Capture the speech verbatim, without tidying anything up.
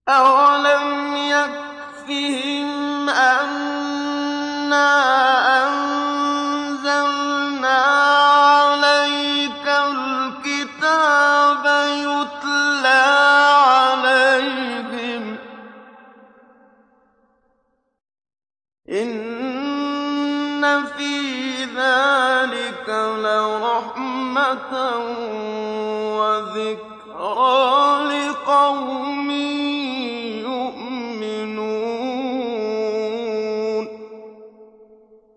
أَوَلَمْ يَكْفِهِمْ أَنَّا أَنزَلْنَا عَلَيْكَ الْكِتَابَ يُتْلَىٰ عَلَيْهِمْ ۚ إِنَّ فِي ذَٰلِكَ لَرَحْمَةً وَذِكْرَىٰ لِقَوْمٍ